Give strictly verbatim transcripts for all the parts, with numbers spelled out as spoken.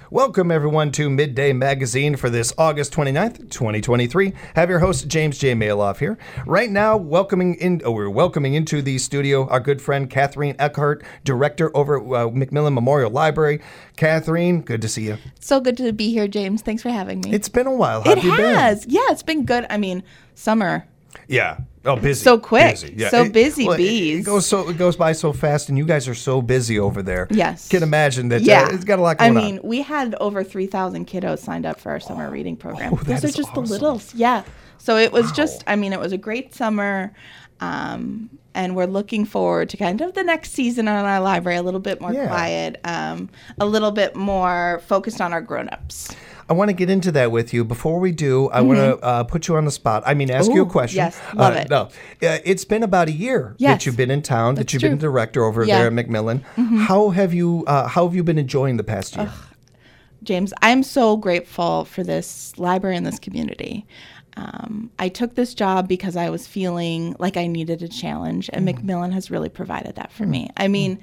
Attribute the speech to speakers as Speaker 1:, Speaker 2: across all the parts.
Speaker 1: Welcome, everyone, to Midday Magazine for this August twenty-ninth, twenty twenty-three. Have your host, James J. Maloff here. Right now, welcoming in, oh, we're welcoming into the studio our good friend, Catherine Eckhart, director over at uh, McMillan Memorial Library. Catherine, good to see you.
Speaker 2: So good to be here, James. Thanks for having me.
Speaker 1: It's been a while. How
Speaker 2: it
Speaker 1: have you
Speaker 2: has.
Speaker 1: been?
Speaker 2: Yeah, it's been good. I mean, summer.
Speaker 1: Yeah. Oh, busy.
Speaker 2: So quick.
Speaker 1: Busy. Yeah.
Speaker 2: So
Speaker 1: It-
Speaker 2: busy
Speaker 1: well, it-
Speaker 2: bees.
Speaker 1: It goes so it goes by so fast, and you guys are so busy over there.
Speaker 2: Yes.
Speaker 1: Can imagine that.
Speaker 2: Yeah.
Speaker 1: Uh, it's got a lot
Speaker 2: I
Speaker 1: going on.
Speaker 2: mean, we had over three thousand kiddos signed up for our summer reading program.
Speaker 1: Oh, that
Speaker 2: Those are
Speaker 1: is
Speaker 2: just
Speaker 1: awesome.
Speaker 2: the littles. Yeah. So it was
Speaker 1: Wow.
Speaker 2: just, I mean, it was a great summer. Um, and we're looking forward to kind of the next season on our library, a little bit more
Speaker 1: Yeah.
Speaker 2: quiet, um, a little bit more focused on our grown-ups.
Speaker 1: I want to get into that with you. Before we do, I want to uh, put you on the spot. I mean, ask you a
Speaker 2: Ooh,
Speaker 1: question.
Speaker 2: yes, love
Speaker 1: Uh,
Speaker 2: it.
Speaker 1: No, uh, it's been about a year that
Speaker 2: Yes,
Speaker 1: you've been in town, that
Speaker 2: that's
Speaker 1: you've been
Speaker 2: true.
Speaker 1: director over
Speaker 2: Yeah.
Speaker 1: there at Macmillan. How have you? Uh, how have you been enjoying the past year?
Speaker 2: James, I'm so grateful for this library and this community. Um, I took this job because I was feeling like I needed a challenge, and Macmillan has really provided that for me. I mean,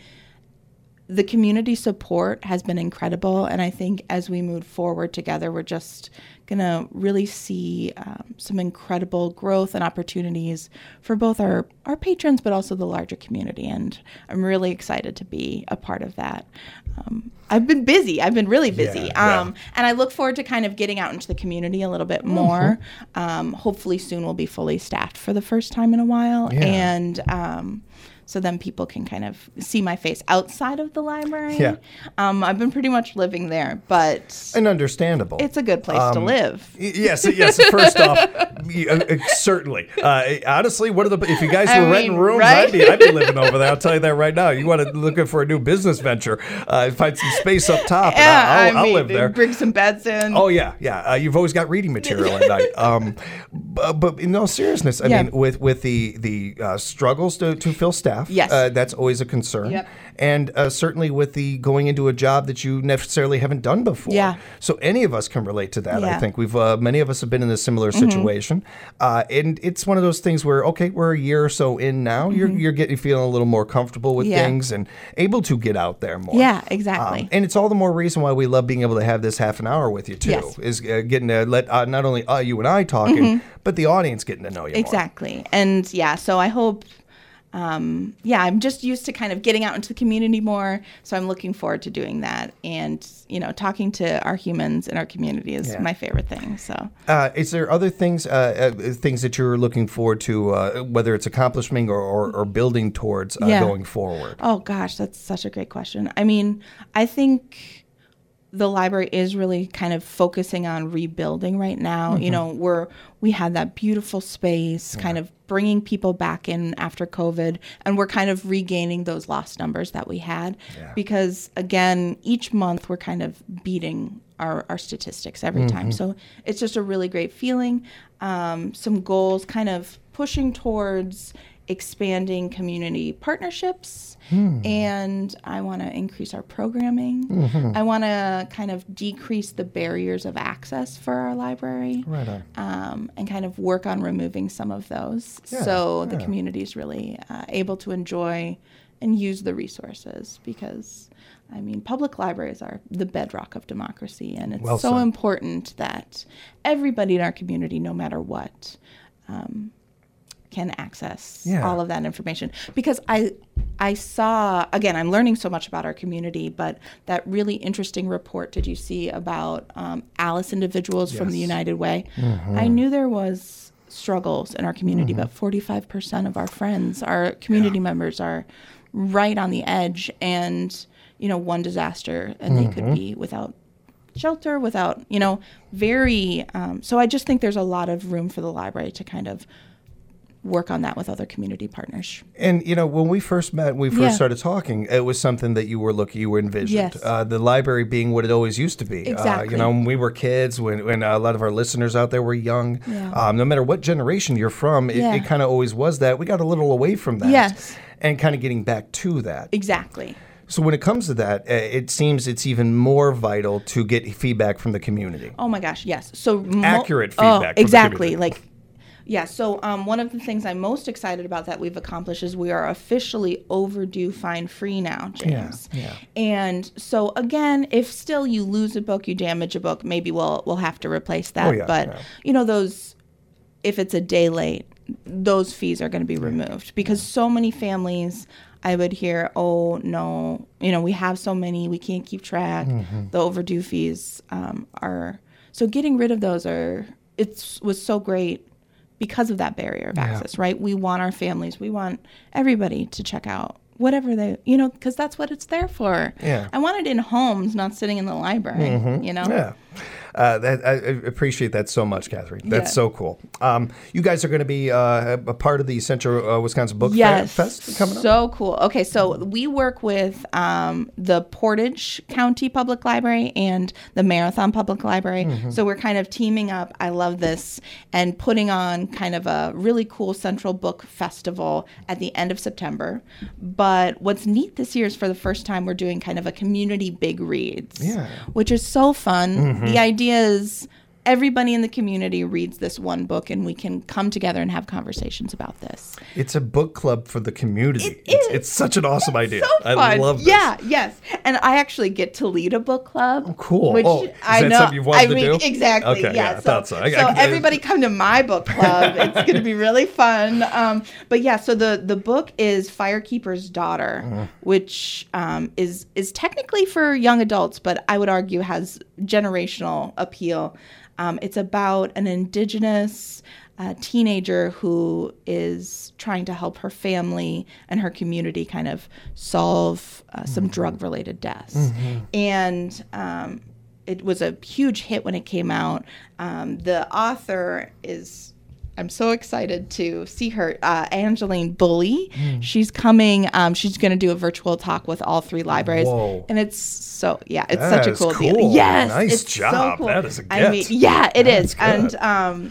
Speaker 2: the community support has been incredible, and I think as we move forward together, we're just going to really see um, some incredible growth and opportunities for both our, our patrons, but also the larger community, and I'm really excited to be a part of that. Um, I've been busy. I've been really busy.
Speaker 1: Yeah, yeah.
Speaker 2: Um, and I look forward to kind of getting out into the community a little bit more. Um, hopefully soon we'll be fully staffed for the first time in a while.
Speaker 1: Yeah.
Speaker 2: And um, so then people can kind of see my face outside of the library.
Speaker 1: Yeah.
Speaker 2: Um, I've been pretty much living there, but
Speaker 1: And understandable.
Speaker 2: it's a good place to
Speaker 1: Um,
Speaker 2: live.
Speaker 1: Y- Yes, yes. First off, y- uh, uh, certainly. Uh, honestly, what are the? If you guys
Speaker 2: I
Speaker 1: were renting
Speaker 2: mean,
Speaker 1: rooms,
Speaker 2: right?
Speaker 1: I'd be, I'd be living over there. I'll tell you that right now. You want to looking for a new business venture? Uh, find some space up top, and
Speaker 2: Yeah,
Speaker 1: I'll, I'll,
Speaker 2: I
Speaker 1: I'll
Speaker 2: mean,
Speaker 1: live there.
Speaker 2: bring some beds in.
Speaker 1: Oh yeah, yeah. Uh, you've always got reading material at night. Um, but, but in all seriousness, I
Speaker 2: Yeah.
Speaker 1: mean, with with the the uh, struggles to, to fill staff,
Speaker 2: Yes.
Speaker 1: uh, that's always a concern.
Speaker 2: Yep.
Speaker 1: And uh, certainly with the going into a job that you necessarily haven't done before.
Speaker 2: Yeah.
Speaker 1: So any of us can relate to that. I
Speaker 2: Yeah. Mm-hmm.
Speaker 1: think we've uh, many of us have been in a similar situation, uh, and it's one of those things where okay, we're a year or so in now. You're you're getting feeling a little more comfortable with
Speaker 2: Mm-hmm. Yeah.
Speaker 1: things and able to get out there more.
Speaker 2: Yeah, exactly.
Speaker 1: Um, and it's all the more reason why we love being able to have this half an hour with you too.
Speaker 2: Yes.
Speaker 1: Is uh, getting to let uh, not only uh, you and I talking, but the audience getting to know you more.
Speaker 2: Exactly. And yeah, so I hope, um, yeah, I'm just used to kind of getting out into the community more. So I'm looking forward to doing that. And, you know, talking to our humans in our community is
Speaker 1: Yeah.
Speaker 2: my favorite thing. So,
Speaker 1: Uh, is there other things, uh, uh, things that you're looking forward to, uh, whether it's accomplishing or, or, or building towards uh,
Speaker 2: Yeah.
Speaker 1: going forward?
Speaker 2: oh gosh, that's such a great question. I mean, I think the library is really kind of focusing on rebuilding right now. You know, we're we had that beautiful space, kind of bringing people back in after COVID, and we're kind of regaining those lost numbers that we had.
Speaker 1: Yeah.
Speaker 2: Because again, each month we're kind of beating our, our statistics every time. So it's just a really great feeling. Um, some goals, kind of pushing towards expanding community partnerships, and I want to increase our programming. I want to kind of decrease the barriers of access for our library,
Speaker 1: Right on.
Speaker 2: um, and kind of work on removing some of those,
Speaker 1: Yeah,
Speaker 2: so the
Speaker 1: yeah.
Speaker 2: community is really uh, able to enjoy and use the resources. Because, I mean, public libraries are the bedrock of democracy, and it's
Speaker 1: Well
Speaker 2: so
Speaker 1: said.
Speaker 2: important that everybody in our community, no matter what, um, can access
Speaker 1: Yeah.
Speaker 2: all of that information. Because I I saw, again, I'm learning so much about our community, but that really interesting report did you see about um, Alice individuals from the
Speaker 1: Yes.
Speaker 2: United Way? I knew there was struggles in our community, but forty-five percent of our friends, our community members are right on the edge, and, you know, one disaster and they could be without shelter, without, you know, very, um, so I just think there's a lot of room for the library to kind of work on that with other community partners.
Speaker 1: And you know, when we first met, when we first
Speaker 2: Yeah.
Speaker 1: started talking, it was something that you were looking, you were envisioned.
Speaker 2: Yes.
Speaker 1: Uh, the library being what it always used to be. Uh,
Speaker 2: Exactly.
Speaker 1: you know, when we were kids, when, when a lot of our listeners out there were young,
Speaker 2: Yeah.
Speaker 1: um, no matter what generation you're from, it,
Speaker 2: Yeah.
Speaker 1: it kind of always was that. We got a little away from that.
Speaker 2: Yes.
Speaker 1: And kind of getting back to that.
Speaker 2: Exactly.
Speaker 1: So when it comes to that, uh, it seems it's even more vital to get feedback from the community.
Speaker 2: Oh my gosh, yes. So mo-
Speaker 1: Accurate
Speaker 2: oh,
Speaker 1: feedback from the
Speaker 2: exactly.
Speaker 1: community.
Speaker 2: Like Yeah, so um, one of the things I'm most excited about that we've accomplished is we are officially overdue fine free now, James.
Speaker 1: Yeah, yeah.
Speaker 2: And so again, if still you lose a book, you damage a book, maybe we'll we'll have to replace that.
Speaker 1: Oh, yeah,
Speaker 2: but
Speaker 1: yeah.
Speaker 2: you know, those, if it's a day late, those fees are going to be removed because so many families, I would hear, oh no, you know, we have so many, we can't keep track.
Speaker 1: Mm-hmm.
Speaker 2: The overdue fees um, are, so getting rid of those are, it was so great because of that barrier of
Speaker 1: Yeah.
Speaker 2: access, right? We want our families, we want everybody to check out whatever they, you know, because that's what it's there for.
Speaker 1: Yeah.
Speaker 2: I want it in homes, not sitting in the library, you know?
Speaker 1: Yeah. Uh, that, I I appreciate that so much, Catherine. That's
Speaker 2: Yeah.
Speaker 1: so cool. Um, you guys are going to be uh, a part of the Central uh, Wisconsin Book
Speaker 2: Yes,
Speaker 1: Fest coming up?
Speaker 2: so cool. Okay, so we work with um, the Portage County Public Library and the Marathon Public Library.
Speaker 1: Mm-hmm.
Speaker 2: So we're kind of teaming up. I love this, and putting on kind of a really cool Central Book Festival at the end of September. But what's neat this year is for the first time we're doing kind of a community big reads,
Speaker 1: Yeah.
Speaker 2: which is so fun.
Speaker 1: Mm-hmm.
Speaker 2: The idea is everybody in the community reads this one book, and we can come together and have conversations about this.
Speaker 1: It's a book club for the community.
Speaker 2: It
Speaker 1: it's,
Speaker 2: is.
Speaker 1: it's such an awesome idea.
Speaker 2: So fun.
Speaker 1: I love this.
Speaker 2: Yeah, yes. And I actually get to lead a book club.
Speaker 1: Oh, cool.
Speaker 2: Which
Speaker 1: Oh, is
Speaker 2: I
Speaker 1: that
Speaker 2: know.
Speaker 1: something you've wanted
Speaker 2: I
Speaker 1: to
Speaker 2: mean,
Speaker 1: do?
Speaker 2: exactly.
Speaker 1: Okay,
Speaker 2: yeah.
Speaker 1: yeah, I
Speaker 2: so
Speaker 1: thought so. I-
Speaker 2: so
Speaker 1: I- I-
Speaker 2: everybody come to my book club. It's going to be really fun. Um, but yeah, so the the book is Firekeeper's Daughter,
Speaker 1: Mm-hmm.
Speaker 2: which um, is is technically for young adults, but I would argue has generational appeal. Um, it's about an indigenous uh, teenager who is trying to help her family and her community kind of solve uh, some drug-related deaths. And um, it was a huge hit when it came out. Um, the author is... I'm so excited to see her, uh, Angeline Bully. She's coming. Um, she's going to do a virtual talk with all three libraries,
Speaker 1: Whoa.
Speaker 2: and it's so yeah, it's
Speaker 1: That
Speaker 2: such a
Speaker 1: is
Speaker 2: cool,
Speaker 1: cool.
Speaker 2: deal. Yes,
Speaker 1: Nice
Speaker 2: it's so
Speaker 1: job.
Speaker 2: cool.
Speaker 1: That is a
Speaker 2: I mean,
Speaker 1: get.
Speaker 2: yeah, it
Speaker 1: That's
Speaker 2: is,
Speaker 1: good.
Speaker 2: and um,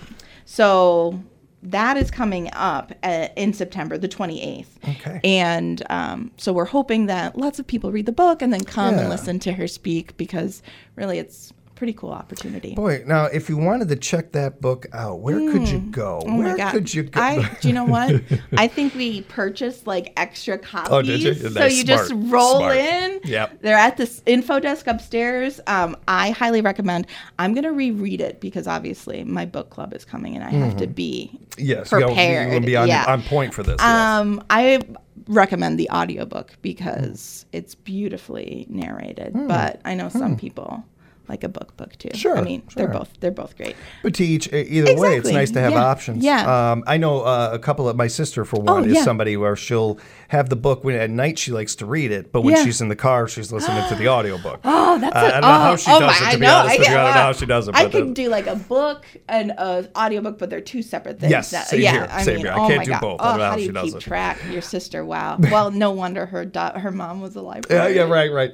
Speaker 2: so that is coming up uh, in September, the twenty-eighth.
Speaker 1: Okay.
Speaker 2: And um, so we're hoping that lots of people read the book and then come
Speaker 1: Yeah.
Speaker 2: and listen to her speak because really it's pretty cool opportunity.
Speaker 1: Boy, now if you wanted to check that book out, where could you go?
Speaker 2: Oh
Speaker 1: where
Speaker 2: my God.
Speaker 1: could you go?
Speaker 2: I, do you know what? I think we purchased like extra copies.
Speaker 1: Oh, did you?
Speaker 2: So
Speaker 1: Nice,
Speaker 2: you just
Speaker 1: smart,
Speaker 2: roll
Speaker 1: smart.
Speaker 2: in.
Speaker 1: Yep.
Speaker 2: They're at this info desk upstairs. Um, I highly recommend. I'm going to reread it because obviously my book club is coming and I have to be
Speaker 1: yes, you
Speaker 2: prepared.
Speaker 1: want to be on,
Speaker 2: yeah.
Speaker 1: on point for this. yes.
Speaker 2: Um, I recommend the audiobook because it's beautifully narrated, but I know some people like a book book too.
Speaker 1: Sure,
Speaker 2: I mean, they're
Speaker 1: sure.
Speaker 2: both they're both great.
Speaker 1: But to each, e- either way, it's
Speaker 2: Exactly.
Speaker 1: nice to have
Speaker 2: Yeah.
Speaker 1: options.
Speaker 2: Yeah.
Speaker 1: Um, I know uh, a couple of my sister, for one,
Speaker 2: Oh,
Speaker 1: is
Speaker 2: yeah.
Speaker 1: somebody where she'll have the book when at night she likes to read it, but when
Speaker 2: Yeah.
Speaker 1: she's in the car, she's listening to the audiobook.
Speaker 2: Oh, that's
Speaker 1: Uh,
Speaker 2: a,
Speaker 1: I don't know how
Speaker 2: oh,
Speaker 1: she
Speaker 2: oh
Speaker 1: does
Speaker 2: my,
Speaker 1: it, to
Speaker 2: I
Speaker 1: be
Speaker 2: know,
Speaker 1: honest
Speaker 2: I
Speaker 1: with you.
Speaker 2: get-
Speaker 1: I don't know how
Speaker 2: uh,
Speaker 1: she does it.
Speaker 2: I
Speaker 1: but,
Speaker 2: can
Speaker 1: uh,
Speaker 2: do like a book and an audiobook, but they're two separate things.
Speaker 1: Yes,
Speaker 2: That-
Speaker 1: same
Speaker 2: yeah,
Speaker 1: here,
Speaker 2: I
Speaker 1: same
Speaker 2: mean,
Speaker 1: here. I
Speaker 2: oh
Speaker 1: can't
Speaker 2: my
Speaker 1: do
Speaker 2: God.
Speaker 1: both.
Speaker 2: Oh,
Speaker 1: I don't know
Speaker 2: how
Speaker 1: how
Speaker 2: do
Speaker 1: she
Speaker 2: you
Speaker 1: does
Speaker 2: keep
Speaker 1: it.
Speaker 2: track? Your sister, wow. Well, no wonder her da- her mom was a
Speaker 1: Yeah,
Speaker 2: librarian.
Speaker 1: yeah, right, right.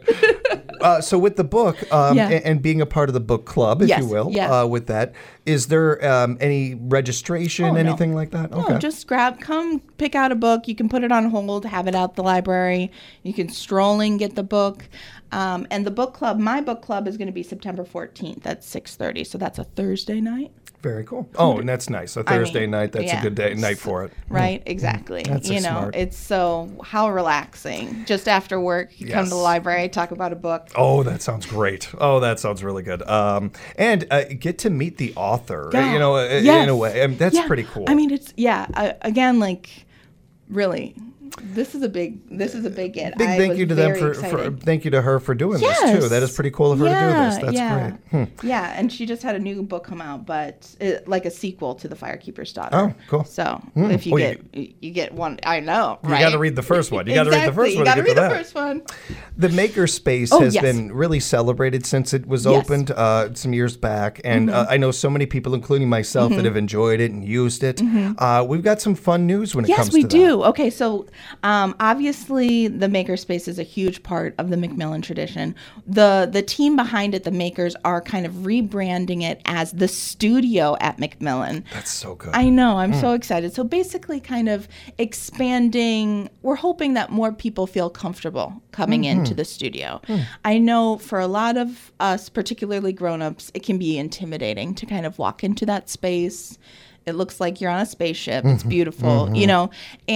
Speaker 1: uh, so with the book um,
Speaker 2: Yeah.
Speaker 1: and, and being a part of the book club, if
Speaker 2: Yes,
Speaker 1: you will,
Speaker 2: yes.
Speaker 1: uh, with that, is there um, any registration,
Speaker 2: Oh, no.
Speaker 1: anything like that?
Speaker 2: No, just grab, come pick out a book. You can put it on hold, have it at the library. You can stroll in, get the book. Um, and the book club, my book club is going to be September fourteenth at six thirty. So that's a Thursday night.
Speaker 1: Very cool. Oh, and that's nice. A
Speaker 2: I
Speaker 1: Thursday
Speaker 2: mean,
Speaker 1: night, that's
Speaker 2: yeah.
Speaker 1: a good day night for it.
Speaker 2: Right, exactly.
Speaker 1: That's a
Speaker 2: you know,
Speaker 1: smart-
Speaker 2: it's so how relaxing. Just after work, you come to the
Speaker 1: Yes.
Speaker 2: library, talk about a book.
Speaker 1: Oh, that sounds great. Oh, that sounds really good. Um, and uh, get to meet the author, uh, you know, uh,
Speaker 2: Yes.
Speaker 1: in a way. I mean, that's
Speaker 2: Yeah.
Speaker 1: pretty cool.
Speaker 2: I mean, it's yeah. Uh, again, like really, this is a big. This is a big get.
Speaker 1: Big
Speaker 2: I
Speaker 1: thank
Speaker 2: was
Speaker 1: you to them
Speaker 2: very
Speaker 1: for, for
Speaker 2: excited.
Speaker 1: thank you to her for doing this too. That is pretty cool of her
Speaker 2: yeah,
Speaker 1: to do this. That's
Speaker 2: yeah.
Speaker 1: great. Hmm.
Speaker 2: Yeah, and she just had a new book come out, but it, like a sequel to The Firekeeper's Daughter.
Speaker 1: Oh, cool.
Speaker 2: So
Speaker 1: Hmm.
Speaker 2: if you
Speaker 1: Oh, you-
Speaker 2: get you, you get one, I know,
Speaker 1: You
Speaker 2: right?
Speaker 1: got to read the first one. You got to read the
Speaker 2: Exactly.
Speaker 1: first one.
Speaker 2: You got
Speaker 1: to
Speaker 2: to
Speaker 1: get
Speaker 2: read
Speaker 1: to
Speaker 2: the
Speaker 1: that.
Speaker 2: first one.
Speaker 1: The Makerspace
Speaker 2: Oh,
Speaker 1: has
Speaker 2: yes.
Speaker 1: been really celebrated since it was
Speaker 2: Yes.
Speaker 1: opened uh, some years back, and
Speaker 2: Mm-hmm.
Speaker 1: uh, I know so many people, including myself, that have enjoyed it and used it. Uh, we've got some fun news when it
Speaker 2: Mm-hmm. Yes,
Speaker 1: comes
Speaker 2: we
Speaker 1: to
Speaker 2: do. Okay, so um, obviously the Makerspace is a huge part of the Macmillan tradition. The the team behind it, the makers, are kind of rebranding it as the studio at Macmillan.
Speaker 1: that. That's so good.
Speaker 2: I know, I'm so excited. So basically kind of expanding, we're hoping that more people feel comfortable coming into the studio. I know for a lot of us, particularly grown-ups, it can be intimidating to kind of walk into that space. It looks like you're on a spaceship. It's beautiful, mm-hmm. you know,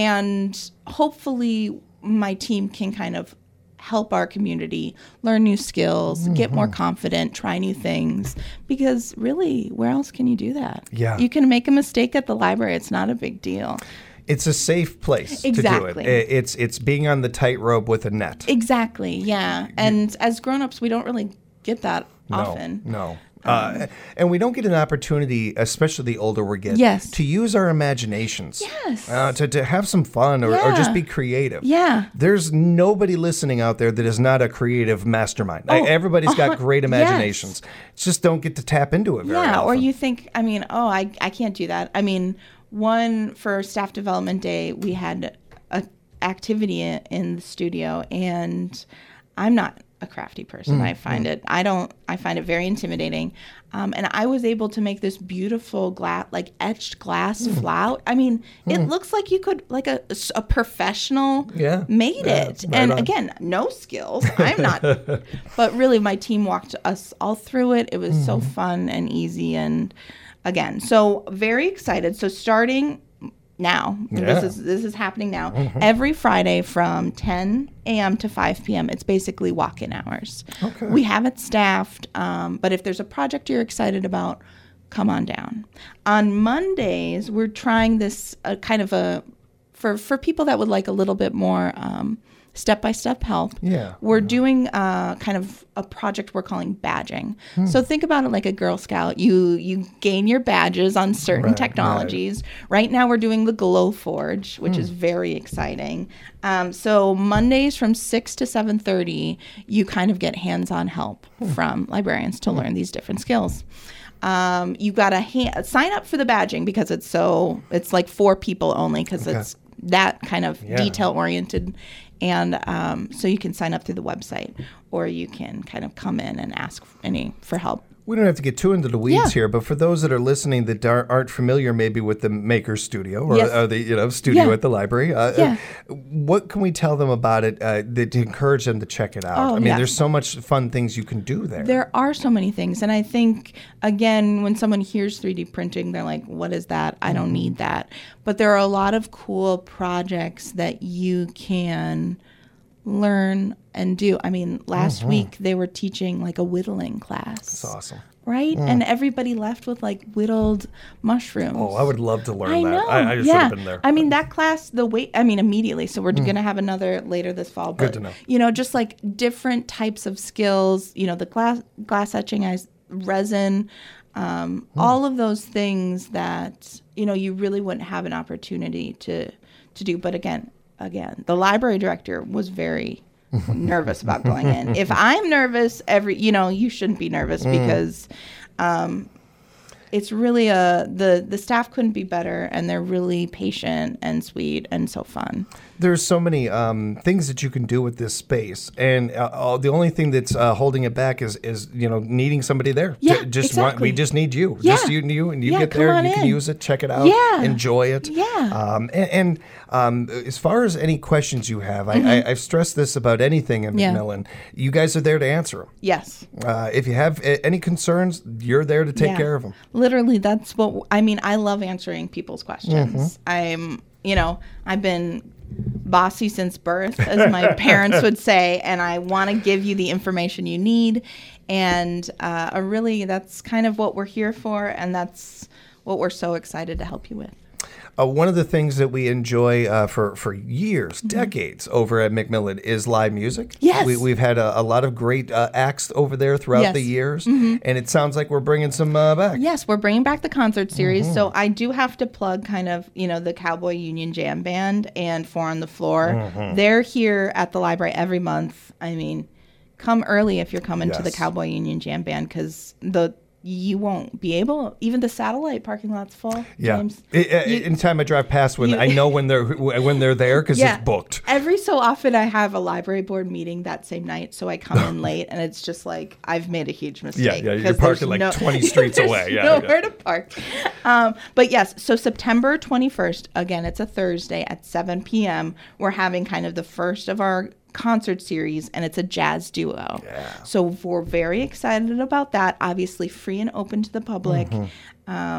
Speaker 2: and hopefully my team can kind of help our community learn new skills, mm-hmm. get more confident, try new things, because really, where else can you do that?
Speaker 1: Yeah.
Speaker 2: You can make a mistake at the library. It's not a big deal.
Speaker 1: It's a safe place
Speaker 2: exactly.
Speaker 1: to do it. It's it's being on the tightrope with a net.
Speaker 2: Exactly, yeah. And as grown-ups, we don't really get that
Speaker 1: no,
Speaker 2: often.
Speaker 1: No, uh, and we don't get an opportunity, especially the older we get,
Speaker 2: yes.
Speaker 1: to use our imaginations.
Speaker 2: Yes.
Speaker 1: Uh, to, to have some fun or,
Speaker 2: yeah.
Speaker 1: or just be creative.
Speaker 2: Yeah.
Speaker 1: There's nobody listening out there that is not a creative mastermind.
Speaker 2: Oh,
Speaker 1: Everybody's got
Speaker 2: uh-huh.
Speaker 1: great imaginations.
Speaker 2: Yes.
Speaker 1: Just don't get to tap into it very
Speaker 2: yeah,
Speaker 1: often.
Speaker 2: or you think, I mean, oh, I, I can't do that. I mean, one, for Staff Development Day, we had a activity in, in the studio, and I'm not a crafty person. Mm, I find mm. it, I don't, I find it very intimidating. Um, and I was able to make this beautiful glass, like etched glass mm. flout. I mean, mm. it looks like you could, like a, a professional
Speaker 1: yeah.
Speaker 2: made
Speaker 1: yeah,
Speaker 2: it.
Speaker 1: Right
Speaker 2: and
Speaker 1: on.
Speaker 2: Again, no skills. I'm not, but really my team walked us all through it. It was mm. so fun and easy. And again, so very excited. So starting now,
Speaker 1: yeah.
Speaker 2: this is this is happening now. Mm-hmm. Every Friday from ten a.m. to five p.m. It's basically walk-in hours.
Speaker 1: Okay.
Speaker 2: We have it staffed, um, but if there's a project you're excited about, come on down. On Mondays, we're trying this uh, kind of a for for people that would like a little bit more um, step-by-step help.
Speaker 1: Yeah.
Speaker 2: We're
Speaker 1: yeah.
Speaker 2: doing uh, kind of a project we're calling badging. Hmm. So think about it like a Girl Scout. You you gain your badges on certain
Speaker 1: right,
Speaker 2: technologies. Right. right now we're doing the Glow Forge, which hmm. is very exciting. Um, so Mondays from six to seven thirty, you kind of get hands-on help hmm. from librarians to hmm. learn these different skills. Um, you got to ha- sign up for the badging because it's so, it's like for people only because okay. it's that kind of yeah. detail-oriented. And um, so you can sign up through the website, or you can kind of come in and ask any for help.
Speaker 1: We don't have to get too into the weeds
Speaker 2: yeah.
Speaker 1: here, but for those that are listening that aren't familiar maybe with the Maker Studio or,
Speaker 2: yes.
Speaker 1: or the you know studio
Speaker 2: yeah.
Speaker 1: at the library, uh,
Speaker 2: yeah.
Speaker 1: what can we tell them about it uh, that to encourage them to check it out?
Speaker 2: Oh,
Speaker 1: I mean,
Speaker 2: yeah.
Speaker 1: there's so much fun things you can do there.
Speaker 2: There are so many things. And I think, again, when someone hears three D printing, they're like, what is that? I don't mm-hmm. need that. But there are a lot of cool projects that you can learn and do. I mean, last mm-hmm. week they were teaching like a whittling class.
Speaker 1: That's awesome.
Speaker 2: Right? Mm. And everybody left with like whittled mushrooms.
Speaker 1: Oh, I would love to learn
Speaker 2: I
Speaker 1: that.
Speaker 2: Know.
Speaker 1: I, I just
Speaker 2: yeah.
Speaker 1: should have been there.
Speaker 2: I mean, that class, the wait, I mean, immediately. So we're mm. going to have another later this fall. But,
Speaker 1: Good to know.
Speaker 2: You know, just like different types of skills, you know, the glass, glass etching, resin, um, mm. all of those things that, you know, you really wouldn't have an opportunity to, to do. But again, again, the library director was very nervous about going in. If I'm nervous, every you know, you shouldn't be nervous mm. because um, it's really a the the staff couldn't be better, and they're really patient and sweet and so fun.
Speaker 1: There's so many um, things that you can do with this space, and uh, uh, the only thing that's uh, holding it back is, is you know needing somebody there.
Speaker 2: Yeah,
Speaker 1: to, just
Speaker 2: exactly.
Speaker 1: want, we just need you.
Speaker 2: Yeah.
Speaker 1: Just you, you, and you
Speaker 2: yeah,
Speaker 1: get there. You
Speaker 2: in.
Speaker 1: can use it, check it out,
Speaker 2: yeah.
Speaker 1: enjoy it.
Speaker 2: Yeah.
Speaker 1: Um, and and um, as far as any questions you have, mm-hmm. I, I, I've stressed this about anything in yeah. Macmillan. You guys are there to answer them.
Speaker 2: Yes.
Speaker 1: Uh, if you have a, any concerns, you're there to take
Speaker 2: yeah.
Speaker 1: care of them.
Speaker 2: Literally, that's what I mean. I love answering people's questions. Mm-hmm. I'm, you know, I've been bossy since birth, as my parents would say, and I want to give you the information you need. And uh, uh, really, that's kind of what we're here for, and that's what we're so excited to help you with.
Speaker 1: Uh, one of the things that we enjoy uh, for, for years, mm-hmm. decades over at Macmillan is live music.
Speaker 2: Yes.
Speaker 1: We, we've had a, a lot of great uh, acts over there throughout
Speaker 2: yes.
Speaker 1: the years,
Speaker 2: mm-hmm.
Speaker 1: and it sounds like we're bringing some uh, back.
Speaker 2: Yes, we're bringing back the concert series.
Speaker 1: Mm-hmm.
Speaker 2: So I do have to plug kind of, you know, the Cowboy Union Jam Band and Four on the Floor. Mm-hmm. They're here at the library every month. I mean, come early if you're coming yes. to the Cowboy Union Jam Band because the you won't be able, even the satellite parking lot's full.
Speaker 1: Yeah.
Speaker 2: James.
Speaker 1: It, uh, you, anytime I drive past, when you, I know when they're when they're there because yeah. it's booked.
Speaker 2: Every so often, I have a library board meeting that same night, so I come in late, and it's just like I've made a huge mistake.
Speaker 1: Yeah, yeah, you're parking like no, twenty streets away. Yeah,
Speaker 2: nowhere
Speaker 1: yeah.
Speaker 2: to park. Um, but yes, so September twenty-first, again, it's a Thursday at seven p.m. We're having kind of the first of our concert series, and it's a jazz duo.
Speaker 1: Yeah.
Speaker 2: So we're very excited about that. Obviously free and open to the public. Mm-hmm. Um,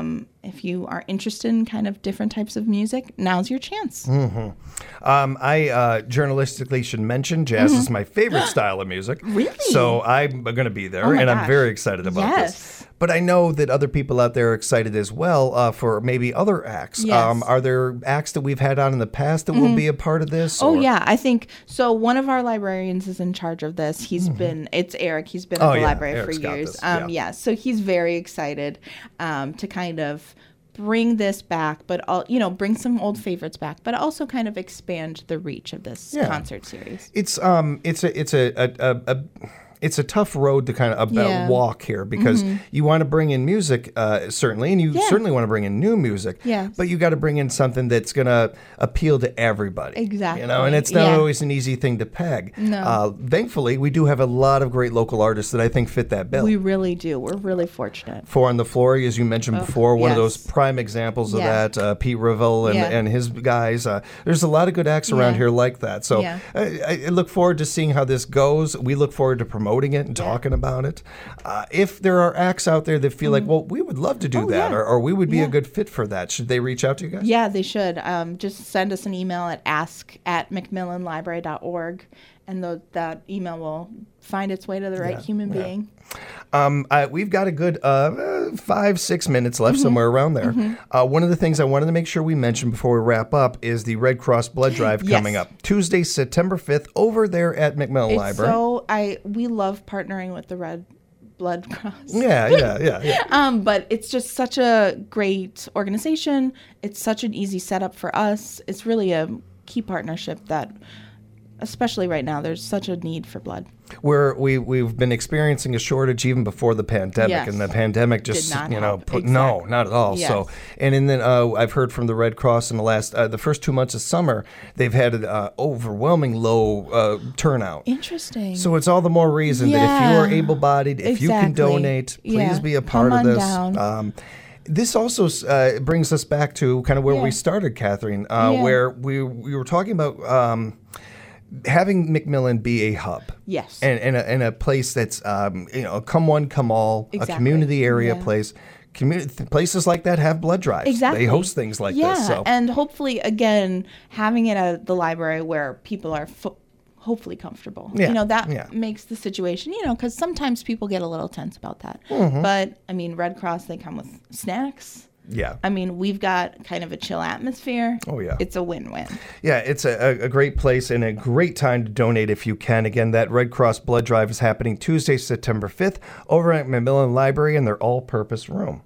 Speaker 2: if you are interested in kind of different types of music, now's your chance.
Speaker 1: Mm-hmm. Um, I uh, journalistically should mention jazz mm-hmm. is my favorite style of music.
Speaker 2: Really?
Speaker 1: So I'm going to be there,
Speaker 2: oh
Speaker 1: and
Speaker 2: gosh.
Speaker 1: I'm very excited about
Speaker 2: yes.
Speaker 1: this. But I know that other people out there are excited as well uh, for maybe other acts.
Speaker 2: Yes.
Speaker 1: Um, are there acts that we've had on in the past that mm-hmm. will be a part of this?
Speaker 2: Oh,
Speaker 1: or?
Speaker 2: yeah. I think so. One of our librarians is in charge of this. He's mm-hmm. been, it's Eric. He's been at
Speaker 1: oh,
Speaker 2: the
Speaker 1: yeah.
Speaker 2: library
Speaker 1: Eric's
Speaker 2: for
Speaker 1: got
Speaker 2: years.
Speaker 1: this.
Speaker 2: Um,
Speaker 1: yeah.
Speaker 2: yeah. So he's very excited um, to kind of bring this back, but all, you know, bring some old favorites back, but also kind of expand the reach of this yeah. concert series.
Speaker 1: It's um, it's a, it's a, a, a, a It's a tough road to kind of
Speaker 2: yeah.
Speaker 1: walk here because
Speaker 2: mm-hmm.
Speaker 1: you want to bring in music, uh, certainly, and you
Speaker 2: yeah.
Speaker 1: certainly want to bring in new music.
Speaker 2: Yes.
Speaker 1: But you got to bring in something that's going to appeal to everybody.
Speaker 2: Exactly.
Speaker 1: You know, and it's not
Speaker 2: yeah.
Speaker 1: always an easy thing to peg.
Speaker 2: No.
Speaker 1: Uh, thankfully, we do have a lot of great local artists that I think fit that bill.
Speaker 2: We really do. We're really fortunate.
Speaker 1: Four on the Floor, as you mentioned
Speaker 2: oh,
Speaker 1: before, one
Speaker 2: yes.
Speaker 1: of those prime examples of
Speaker 2: yeah.
Speaker 1: that. Uh, Pete Revell and,
Speaker 2: yeah.
Speaker 1: and his guys. Uh, there's a lot of good acts around
Speaker 2: yeah.
Speaker 1: here like that. So
Speaker 2: yeah.
Speaker 1: I, I look forward to seeing how this goes. We look forward to promoting it and
Speaker 2: yeah.
Speaker 1: talking about it. Uh, if there are acts out there that feel mm-hmm. like, well, we would love to do
Speaker 2: oh,
Speaker 1: that,
Speaker 2: yeah.
Speaker 1: or, or we would be
Speaker 2: yeah.
Speaker 1: a good fit for that, should they reach out to you guys?
Speaker 2: Yeah, they should. Um, just send us an email at ask at mcmillan library dot org, and the, that email will find its way to the right
Speaker 1: yeah.
Speaker 2: human
Speaker 1: yeah.
Speaker 2: being.
Speaker 1: Um, I, we've got a good uh, five, six minutes left, mm-hmm. somewhere around there.
Speaker 2: Mm-hmm.
Speaker 1: Uh, one of the things I wanted to make sure we mentioned before we wrap up is the Red Cross Blood Drive
Speaker 2: yes.
Speaker 1: coming up Tuesday, September fifth, over there at McMillan
Speaker 2: it's
Speaker 1: Library.
Speaker 2: So I we love partnering with the Red Blood Cross.
Speaker 1: Yeah, yeah, yeah, yeah.
Speaker 2: um, but it's just such a great organization. It's such an easy setup for us. It's really a key partnership that, especially right now, there's such a need for blood.
Speaker 1: Where we we've been experiencing a shortage even before the pandemic,
Speaker 2: yes.
Speaker 1: and the pandemic just
Speaker 2: Did not
Speaker 1: you know
Speaker 2: help.
Speaker 1: put
Speaker 2: exactly.
Speaker 1: no, not at all.
Speaker 2: Yes.
Speaker 1: So and in then uh, I've heard from the Red Cross in the last uh, the first two months of summer they've had an uh, overwhelming low uh, turnout.
Speaker 2: Interesting.
Speaker 1: So it's all the more reason
Speaker 2: yeah.
Speaker 1: that if you are able-bodied, if
Speaker 2: exactly.
Speaker 1: you can donate, please
Speaker 2: yeah.
Speaker 1: be a part
Speaker 2: Come
Speaker 1: of this.
Speaker 2: on down.
Speaker 1: Um, This also uh, brings us back to kind of where
Speaker 2: yeah.
Speaker 1: we started, Catherine, uh,
Speaker 2: yeah.
Speaker 1: where we we were talking about um, having McMillan be a hub.
Speaker 2: Yes.
Speaker 1: And, and, a, and a place that's, um, you know, a come one, come all,
Speaker 2: Exactly.
Speaker 1: a community area
Speaker 2: yeah.
Speaker 1: place. Community, places like that have blood drives.
Speaker 2: Exactly.
Speaker 1: They host things like
Speaker 2: yeah.
Speaker 1: this. So.
Speaker 2: And hopefully, again, having it at the library where people are fo- hopefully comfortable.
Speaker 1: Yeah.
Speaker 2: You know, that
Speaker 1: yeah.
Speaker 2: makes the situation, you know, because sometimes people get a little tense about that.
Speaker 1: Mm-hmm.
Speaker 2: But, I mean, Red Cross, they come with snacks.
Speaker 1: Yeah.
Speaker 2: I mean, we've got kind of a chill atmosphere.
Speaker 1: Oh, yeah.
Speaker 2: It's a win-win.
Speaker 1: Yeah, it's a, a great place and a great time to donate if you can. Again, that Red Cross Blood Drive is happening Tuesday, September fifth, over at McMillan Library in their all-purpose room.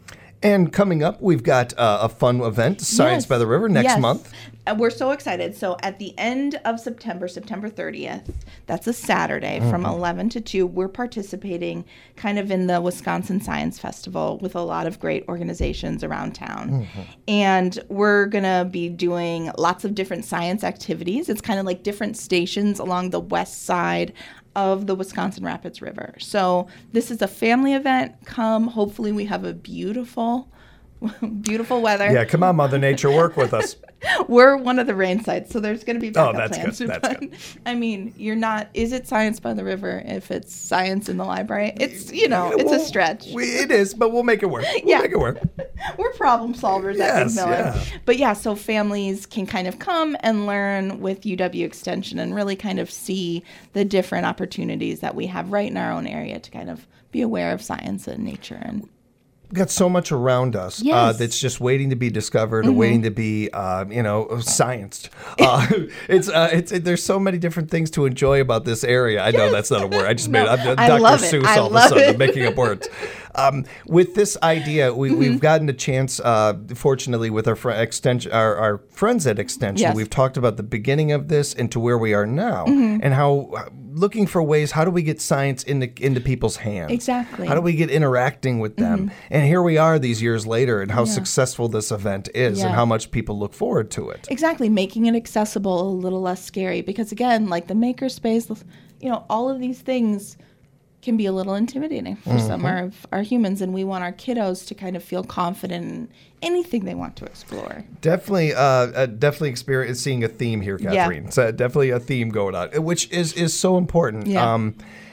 Speaker 1: And coming up, we've got uh, a fun event, Science
Speaker 2: Yes.
Speaker 1: by the River, next
Speaker 2: Yes.
Speaker 1: month.
Speaker 2: Uh, we're so excited. So at the end of September, September thirtieth, that's a Saturday
Speaker 1: Mm-hmm.
Speaker 2: from eleven to two, we're participating kind of in the Wisconsin Science Festival with a lot of great organizations around town.
Speaker 1: Mm-hmm.
Speaker 2: And we're going to be doing lots of different science activities. It's kind of like different stations along the west side of the Wisconsin Rapids River. So this is a family event. Come, hopefully we have a beautiful, beautiful weather.
Speaker 1: Yeah, come on, Mother Nature, work with us.
Speaker 2: We're one of the rain sites, so there's going to be backup
Speaker 1: Oh, that's
Speaker 2: plans.
Speaker 1: good. That's
Speaker 2: but,
Speaker 1: good.
Speaker 2: I mean, you're not. Is it Science by the River if it's science in the library? It's you know, it's
Speaker 1: We'll-
Speaker 2: a stretch.
Speaker 1: We, it is, but we'll make it work. We'll
Speaker 2: Yeah.
Speaker 1: make it work.
Speaker 2: We're problem solvers
Speaker 1: Yes,
Speaker 2: at McMillan.
Speaker 1: yeah.
Speaker 2: But yeah, so families can kind of come and learn with U W Extension and really kind of see the different opportunities that we have right in our own area to kind of be aware of science and nature and.
Speaker 1: We've got so much around us uh,
Speaker 2: Yes.
Speaker 1: that's just waiting to be discovered
Speaker 2: Mm-hmm.
Speaker 1: or waiting to be, uh, you know, scienced. Uh, it's uh, it's it, there's so many different things to enjoy about this area. I know that's not a word. I just
Speaker 2: No,
Speaker 1: made it. I'm
Speaker 2: I
Speaker 1: Doctor
Speaker 2: love it.
Speaker 1: Seuss
Speaker 2: I
Speaker 1: all of a
Speaker 2: love
Speaker 1: sudden,
Speaker 2: it.
Speaker 1: I'm making up words. Um, with this idea, we,
Speaker 2: Mm-hmm.
Speaker 1: we've gotten a chance, uh, fortunately, with our, fr- extension, our, our friends at Extension,
Speaker 2: Yes.
Speaker 1: we've talked about the beginning of this and to where we are now
Speaker 2: Mm-hmm.
Speaker 1: and how uh, looking for ways, how do we get science into, into people's hands?
Speaker 2: Exactly.
Speaker 1: How do we get interacting with them? And here we are these years later and how
Speaker 2: Yeah.
Speaker 1: successful this event is and
Speaker 2: Yeah.
Speaker 1: how much people look forward to it.
Speaker 2: Exactly, making it accessible, a little less scary. Because again, like the makerspace, you know, all of these things can be a little intimidating for some of our humans, and we want our kiddos to kind of feel confident in anything they want to explore.
Speaker 1: Definitely, uh, uh, definitely experiencing a theme here,
Speaker 2: Yeah.
Speaker 1: Catherine. So definitely a theme going on, which is is so important.
Speaker 2: Yeah.
Speaker 1: Um,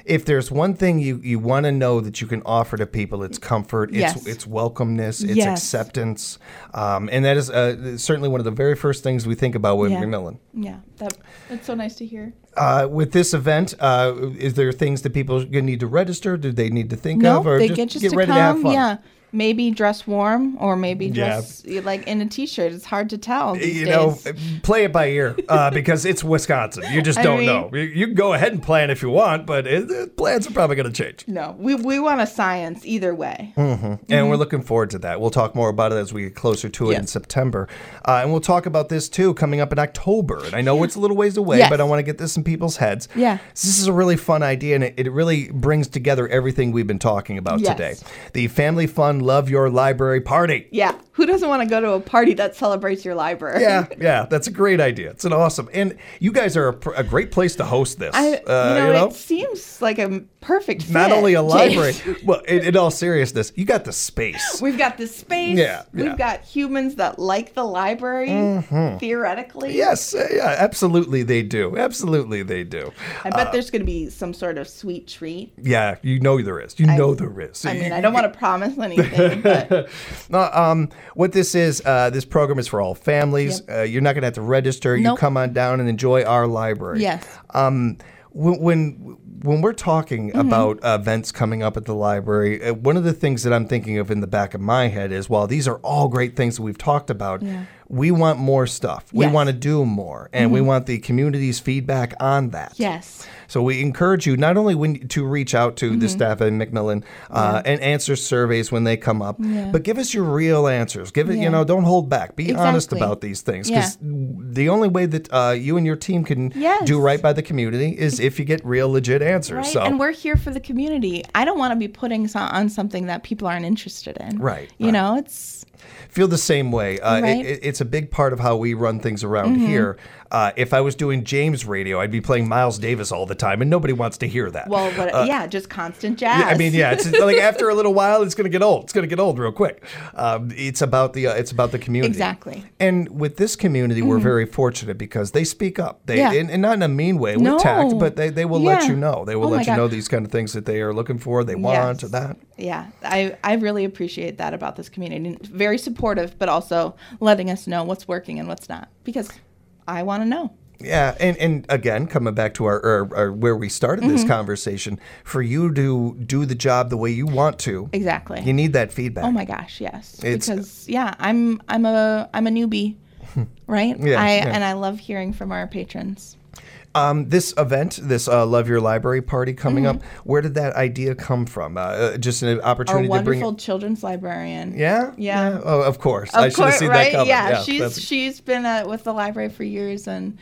Speaker 1: if there's one thing you, you want to know that you can offer to people, it's comfort, it's
Speaker 2: Yes.
Speaker 1: it's welcomeness, it's
Speaker 2: Yes.
Speaker 1: acceptance, um, and that is uh, certainly one of the very first things we think about with
Speaker 2: Yeah.
Speaker 1: Macmillan.
Speaker 2: Yeah, that, that's so nice to hear.
Speaker 1: Uh, with this event, uh, is there things that people need to register? Do they need to think
Speaker 2: No,
Speaker 1: of, or
Speaker 2: they
Speaker 1: just
Speaker 2: get just
Speaker 1: get
Speaker 2: to
Speaker 1: ready
Speaker 2: come.
Speaker 1: to have fun?
Speaker 2: Yeah, maybe dress warm or maybe
Speaker 1: Yeah.
Speaker 2: dress like in a t-shirt. It's hard to tell these
Speaker 1: You
Speaker 2: days.
Speaker 1: know, play it by ear uh, because it's Wisconsin. You just
Speaker 2: I
Speaker 1: don't
Speaker 2: mean-
Speaker 1: know. You, you can go ahead and plan if you want, but it, the plans are probably going to change.
Speaker 2: No, we we want a science either way.
Speaker 1: And we're looking forward to that. We'll talk more about it as we get closer to it
Speaker 2: Yeah.
Speaker 1: in September. Uh, and we'll talk about this too coming up in October. And I know it's a little ways away,
Speaker 2: Yes.
Speaker 1: but I want to get this in people's heads.
Speaker 2: Yeah.
Speaker 1: This is a really fun idea, and it, it really brings together everything we've been talking about
Speaker 2: Yes.
Speaker 1: today. The Family Fun Love Your Library Party.
Speaker 2: Yeah, who doesn't want to go to a party that celebrates your library?
Speaker 1: Yeah, yeah, that's a great idea. It's an awesome, and you guys are a, pr- a great place to host this.
Speaker 2: I,
Speaker 1: Uh,
Speaker 2: you, know, it seems like a perfect fit.
Speaker 1: not only a
Speaker 2: James.
Speaker 1: library. Well, in, in all seriousness, you got the space.
Speaker 2: We've got the space.
Speaker 1: Yeah,
Speaker 2: We've
Speaker 1: yeah.
Speaker 2: got humans that like the library, theoretically.
Speaker 1: Yes, uh, yeah, absolutely they do. Absolutely they do.
Speaker 2: I bet there's going to be some sort of sweet treat.
Speaker 1: Yeah, you know there is. You know there is.
Speaker 2: I mean, I don't want to promise anything, but
Speaker 1: Uh, um, what this is, uh, this program is for all families.
Speaker 2: Yep.
Speaker 1: Uh, you're not going to have to register. You
Speaker 2: Nope.
Speaker 1: come on down and enjoy our library.
Speaker 2: yes.
Speaker 1: Um, when when, when we're talking
Speaker 2: Mm-hmm.
Speaker 1: about uh, events coming up at the library, uh, one of the things that I'm thinking of in the back of my head is, while these are all great things that we've talked about,
Speaker 2: Yeah.
Speaker 1: we want more stuff. We
Speaker 2: Yes. Mm-hmm.
Speaker 1: want to do more, and we want the community's feedback on that.
Speaker 2: Yes.
Speaker 1: So we encourage you not only when to reach out to the staff at Macmillan uh, and answer surveys when they come up,
Speaker 2: Yeah.
Speaker 1: but give us your real answers. Give it, you
Speaker 2: Yeah.
Speaker 1: know, don't hold back. Be honest
Speaker 2: Exactly.
Speaker 1: about these things,
Speaker 2: Yeah.
Speaker 1: because the only way that uh, you and your team can
Speaker 2: Yes.
Speaker 1: do right by the community is if you get real, legit answers.
Speaker 2: Right.
Speaker 1: So
Speaker 2: And we're here for the community. I don't want to be putting so- on something that people aren't interested in.
Speaker 1: Right,
Speaker 2: You
Speaker 1: right.
Speaker 2: know, it's
Speaker 1: feel the same way. Uh,
Speaker 2: Right.
Speaker 1: it, it- it's a big part of how we run things around here. Uh, if I was doing James radio, I'd be playing Miles Davis all the time, and nobody wants to hear that.
Speaker 2: well, but yeah, just constant jazz.
Speaker 1: Yeah, I mean, yeah, it's like after a little while, it's going to get old. It's going to get old real quick. Um, it's about the uh, it's about the community.
Speaker 2: Exactly.
Speaker 1: And with this community, we're very fortunate because they speak up. They
Speaker 2: Yeah.
Speaker 1: and, and not in a mean way,
Speaker 2: No.
Speaker 1: with tact, but they, they will let
Speaker 2: Yeah.
Speaker 1: you know. They will
Speaker 2: Oh
Speaker 1: let
Speaker 2: my
Speaker 1: you
Speaker 2: God.
Speaker 1: know these kind of things that they are looking for, they want,
Speaker 2: Yes.
Speaker 1: that.
Speaker 2: Yeah, I, I really appreciate that about this community. Very supportive, but also letting us know what's working and what's not, because I want to know.
Speaker 1: Yeah, and, and again, coming back to our, our, our where we started
Speaker 2: Mm-hmm.
Speaker 1: this conversation, for you to do the job the way you want to,
Speaker 2: Exactly.
Speaker 1: you need that feedback.
Speaker 2: Oh my gosh, yes.
Speaker 1: It's-
Speaker 2: because yeah, I'm I'm a I'm a newbie, right?
Speaker 1: Yeah,
Speaker 2: I
Speaker 1: yeah.
Speaker 2: and I love hearing from our patrons.
Speaker 1: Um, this event, this uh, Love Your Library party coming
Speaker 2: Mm-hmm.
Speaker 1: up, where did that idea come from? Uh, Uh, just an
Speaker 2: Our
Speaker 1: opportunity to bring.
Speaker 2: wonderful children's librarian.
Speaker 1: Yeah,
Speaker 2: Yeah.
Speaker 1: Oh, of course.
Speaker 2: Of
Speaker 1: I should have
Speaker 2: course,
Speaker 1: seen
Speaker 2: right?
Speaker 1: that coming.
Speaker 2: Yeah, she's
Speaker 1: that's-
Speaker 2: she's been uh, with the library for years, and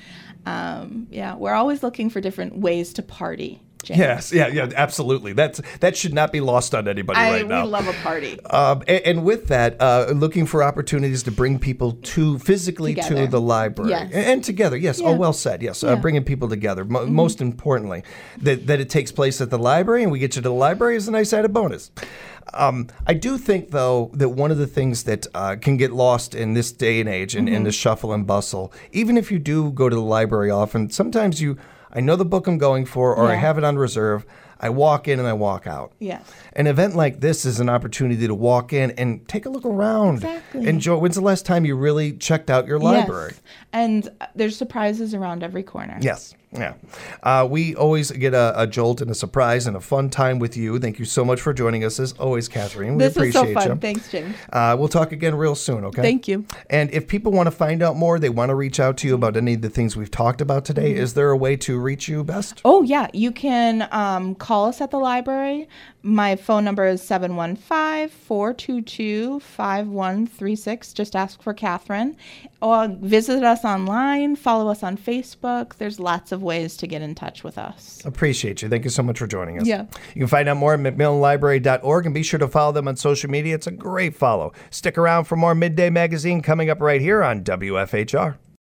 Speaker 2: um, yeah, we're always looking for different ways to party. James.
Speaker 1: Yes, yeah, yeah, absolutely. That's that should not be lost on anybody
Speaker 2: I
Speaker 1: right now.
Speaker 2: we love a party.
Speaker 1: Um, and, and with that, uh, looking for opportunities to bring people to physically to
Speaker 2: Together.
Speaker 1: the library
Speaker 2: Yes.
Speaker 1: and, and together. Yes, oh,
Speaker 2: Yeah.
Speaker 1: well said. Yes, uh,
Speaker 2: Yeah. Mm-hmm.
Speaker 1: bringing people together. Mo- Most importantly, that that it takes place at the library, and we get you to the library is a nice added bonus. Um, I do think, though, that one of the things that uh, can get lost in this day and age, and in,
Speaker 2: Mm-hmm.
Speaker 1: in the shuffle and bustle, even if you do go to the library often, sometimes you, I know the book I'm going for, or I
Speaker 2: Yeah.
Speaker 1: have it on reserve. I walk in and I walk out.
Speaker 2: Yes.
Speaker 1: An event like this is an opportunity to walk in and take a look around.
Speaker 2: Exactly.
Speaker 1: Enjoy. When's the last time you really checked out your library?
Speaker 2: Yes. And uh, there's surprises around every corner.
Speaker 1: Yes. Yeah. Uh, we always get a, a jolt and a surprise and a fun time with you. Thank you so much for joining us as always, Catherine. We
Speaker 2: This was
Speaker 1: appreciate
Speaker 2: so fun.
Speaker 1: you.
Speaker 2: Thanks, James.
Speaker 1: Uh, we'll talk again real soon, okay?
Speaker 2: Thank you.
Speaker 1: And if people want to find out more, they want to reach out to you about any of the things we've talked about today, is there a way to reach you best?
Speaker 2: Oh, yeah. You can um, call us at the library. My phone number is seven one five, four two two, five one three six. Just ask for Catherine. Or visit us online. Follow us on Facebook. There's lots of ways to get in touch with us.
Speaker 1: Appreciate you. Thank you so much for joining us.
Speaker 2: Yeah.
Speaker 1: You can find out more at macmillan library dot org, and be sure to follow them on social media. It's a great follow. Stick around for more Midday Magazine coming up right here on W F H R.